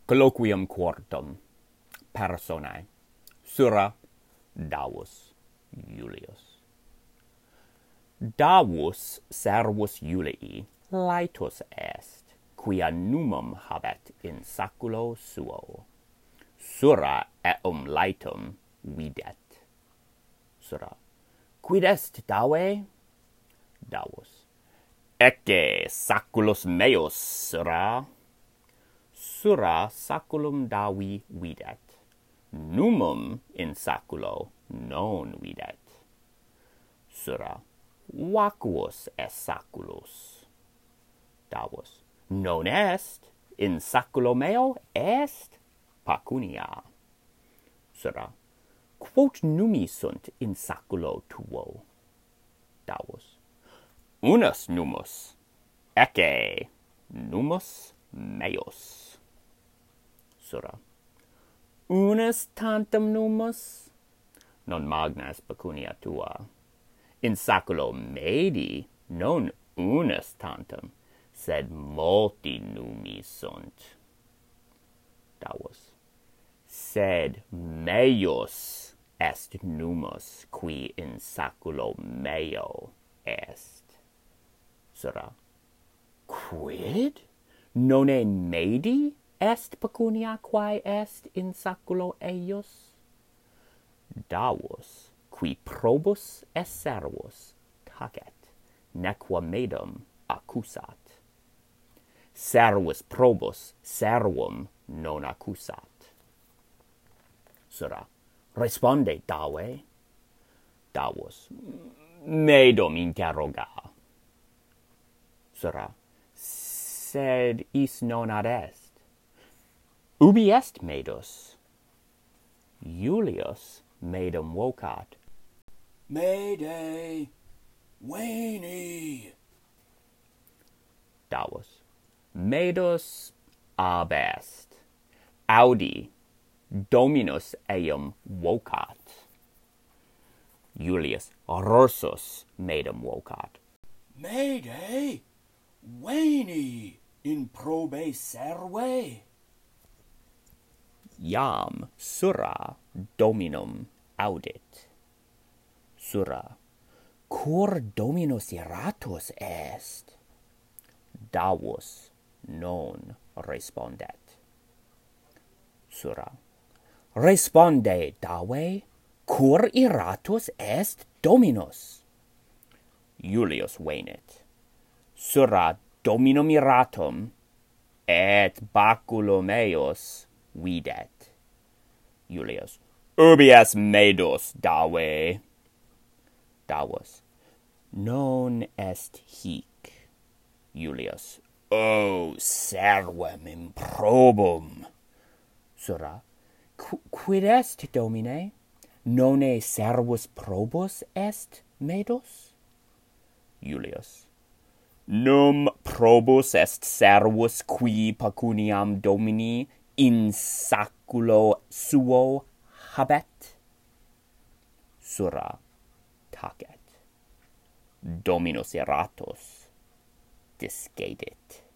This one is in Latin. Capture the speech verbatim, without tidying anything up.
Colloquium quartum. Personae. Sura Davus Iulius. Davus servus Iulii laetus est, quia numum habet in saculo suo. Sura eum laetum videt. Sura. Quid est Dave? Davus. Ecce saculus meus, sura. Sura saculum Davi videt. Numum in saculo non videt. Sura. Vacuus est saculus. Davus. Non est, in saculo meo est pacunia. Sura. Quot numi sunt in saculo tuo? Davus. Unus numus. Ecce numus meus. Sura. Unus tantum numus? Non magna est pecunia tua. In saculo medi non unus tantum, sed multi numi sunt. Davus. Sed meius est numus qui in saculo meo est. Sura. Quid? Nonne medi est pecunia quae est in saculo eius? Davus, qui probus est servus, tacet, nequam medum accusat. Servus probus servum non accusat. Sura. Responde, Dave. Davus. Medum interroga. Sura. Sed is non ad est. Ubi est medus? Iulius medum vocat. Mede, veni. Davus. Medus ab est. Audi, Dominus eum vocat. Iulius Rursus medum vocat. Mede, veni in probe serve. Iam sura Dominum audit. Sura. Cur Dominus iratus est? Davus non respondet. Sura. Responde, Dave, cur iratus est Dominus? Iulius venit. Sura Dominum iratum et baculum meus videt. Iulius. Ubi est medus, Dave? Davus. Non est hic. Iulius. O servum improbum. Sura. Qu quid est, Domine? Nonne servus probus est medus? Iulius. Num probus est servus qui pecuniam Domini in saculo suo habet? Sura. Tacet. Dominus iratus discedit.